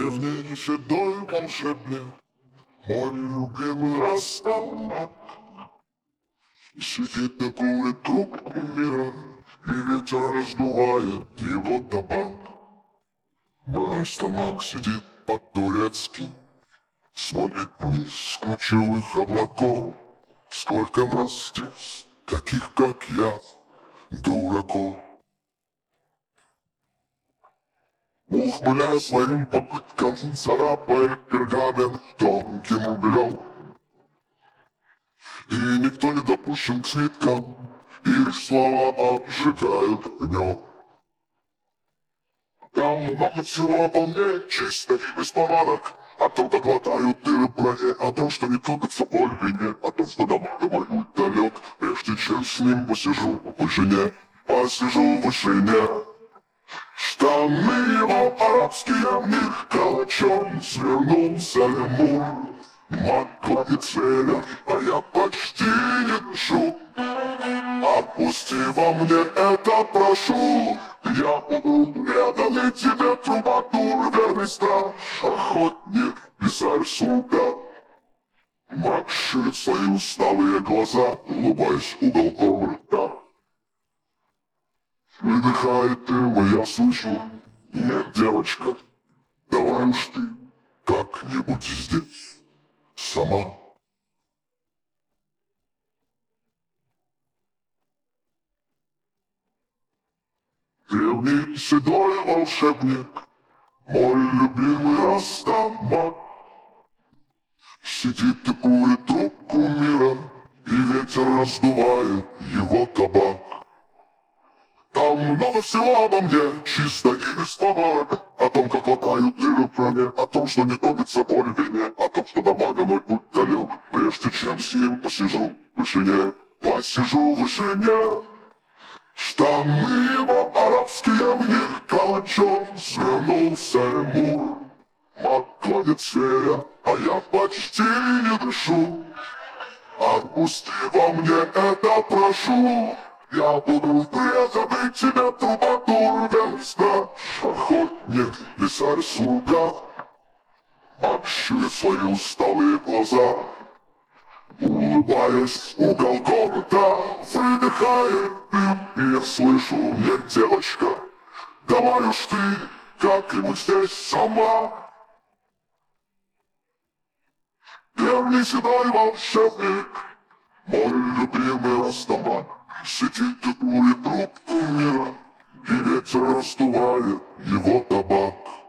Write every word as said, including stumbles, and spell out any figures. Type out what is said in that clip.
древний седой волшебник, мой любимый расставник. Сидит и курит трубку мира, и ветер раздувает его табак. Мой стомах сидит по-турецки, смотрит вниз с ключевых облаков. Сколько нас здесь, таких как я, дураков. Ухмыляя своим попыткам, царапает пергамент тонким углем. И никто не допущен к свиткам, и лишь слова обжигают огнем. Там много всего обо мне, чисто и без помадок. О том, как глотают дыры в броне, о том, что не трудится боль в вине, о том, что домой мой далек, прежде чем с ним посижу в вышине, посижу в вышине. Штаны его арабские, в них калачом свернулся лемур. Маг кладет целя, а я почти не дышу. Отпусти во мне это, прошу. Я буду преданный тебе, трубадур, верный страж, охотник, писарь, слуга. Маг ширит свои усталые глаза, улыбаясь уголком рта. Выдыхает дым, и я слышу: нет, девочка, давай уж ты как-нибудь здесь сама. Древний седой волшебник, мой любимый Растамак, сидит и курит трубку мира, и ветер раздувает его табак. Там много всего обо мне, чисто и без помарок. О том, как латают дыры в броне, о том, что не тонется боль в вине, о том, что до мага мой путь далек, прежде чем с ним посижу в вышине, посижу в вышине. Штаны его арабские, в них калачом свернулся лемур. Маг кладет зверя, а я почти не дышу. Отпусти во мне это, прошу. Я буду преданный тебе, трубадур, верный страж, охотник, писарь, слуга. Маг щурит свои усталые глаза, улыбаясь уголком рта, выдыхает дым, и я слышу: нет, девочка, давай уж ты как-нибудь здесь сама. Древний седой волшебник, мой любимый Растамак, сидит и курит трубку мира, и ветер раздувает его табак.